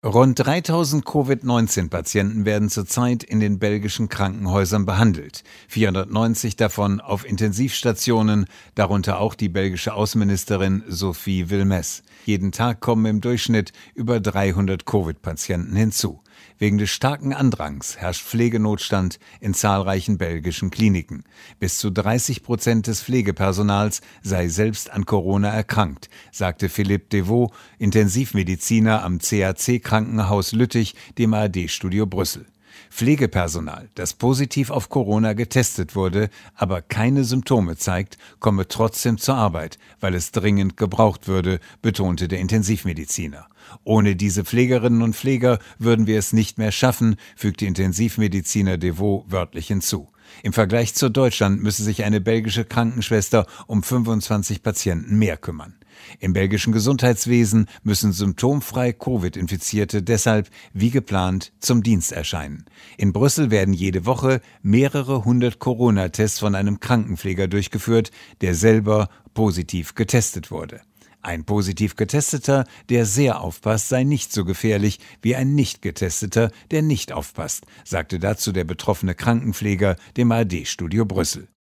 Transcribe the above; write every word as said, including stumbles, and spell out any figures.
Rund dreitausend Covid neunzehn Patienten werden zurzeit in den belgischen Krankenhäusern behandelt, vierhundertneunzig davon auf Intensivstationen, darunter auch die belgische Außenministerin Sophie Wilmès. Jeden Tag kommen im Durchschnitt über dreihundert Covid-Patienten hinzu. Wegen des starken Andrangs herrscht Pflegenotstand in zahlreichen belgischen Kliniken. Bis zu dreißig Prozent des Pflegepersonals sei selbst an Corona erkrankt, sagte Philippe Devaux, Intensivmediziner am C A C-Krankenhaus Lüttich, dem A R D-Studio Brüssel. Pflegepersonal, das positiv auf Corona getestet wurde, aber keine Symptome zeigt, komme trotzdem zur Arbeit, weil es dringend gebraucht würde, betonte der Intensivmediziner. Ohne diese Pflegerinnen und Pfleger würden wir es nicht mehr schaffen, fügte Intensivmediziner Devaux wörtlich hinzu. Im Vergleich zu Deutschland müsse sich eine belgische Krankenschwester um fünfundzwanzig Patienten mehr kümmern. Im belgischen Gesundheitswesen müssen symptomfrei Covid-Infizierte deshalb, wie geplant, zum Dienst erscheinen. In Brüssel werden jede Woche mehrere hundert Corona-Tests von einem Krankenpfleger durchgeführt, der selber positiv getestet wurde. Ein positiv Getesteter, der sehr aufpasst, sei nicht so gefährlich wie ein nicht Getesteter, der nicht aufpasst, sagte dazu der betroffene Krankenpfleger dem A R D-Studio Brüssel.